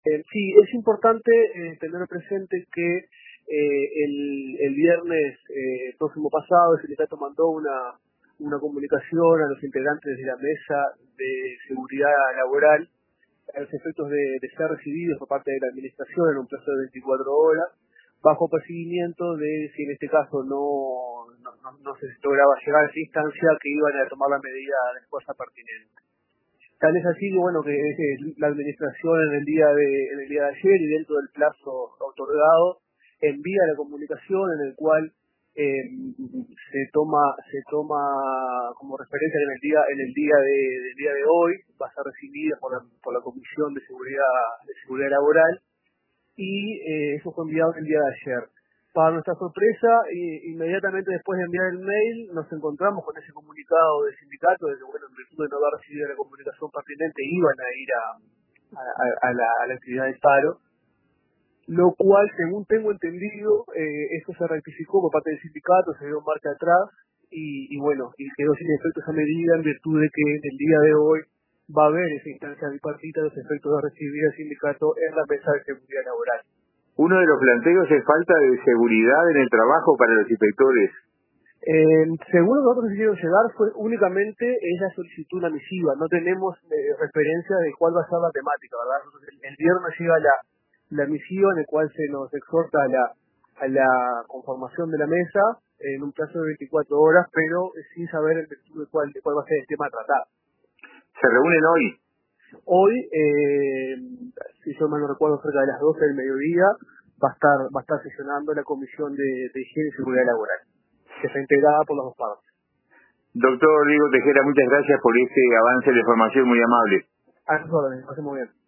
Sí, es importante tener presente que el viernes próximo pasado el sindicato mandó una comunicación a los integrantes de la mesa de seguridad laboral a los efectos de ser recibidos por parte de la administración en un plazo de 24 horas, bajo percibimiento de si en este caso no se lograba llegar a esa instancia, que iban a tomar la medida de fuerza pertinente. Tal es así que bueno que la administración en el día de ayer y dentro del plazo otorgado envía la comunicación en el cual se toma como referencia que en el día de hoy va a ser recibida por la Comisión de Seguridad Laboral y eso fue enviado el día de ayer. Para nuestra sorpresa, inmediatamente después de enviar el mail, nos encontramos con ese comunicado del sindicato de que, bueno, en virtud de no haber recibido la comunicación pertinente, iban a ir a la actividad de paro, lo cual, según tengo entendido, eso se rectificó por parte del sindicato, se dio marcha atrás, y bueno, y quedó sin efecto esa medida en virtud de que en el día de hoy va a haber esa instancia bipartita los efectos de recibir al sindicato en la mesa de seguridad laboral. Uno de los planteos es falta de seguridad en el trabajo para los inspectores. Según lo que nosotros hicieron llegar, fue únicamente ella solicitó una misiva. No tenemos referencia de cuál va a ser la temática, ¿verdad? El viernes llega la misiva en el cual se nos exhorta a la conformación de la mesa en un plazo de 24 horas, pero sin saber en virtud de cuál va a ser el tema a tratar. ¿Se reúnen hoy? Hoy, si yo mal no recuerdo, cerca de las 12 del mediodía, va a estar sesionando la Comisión de Higiene y Seguridad Laboral, que está integrada por las dos partes. Doctor Diego Tejera, muchas gracias por este avance de información muy amable. A sus órdenes, que pasen muy bien.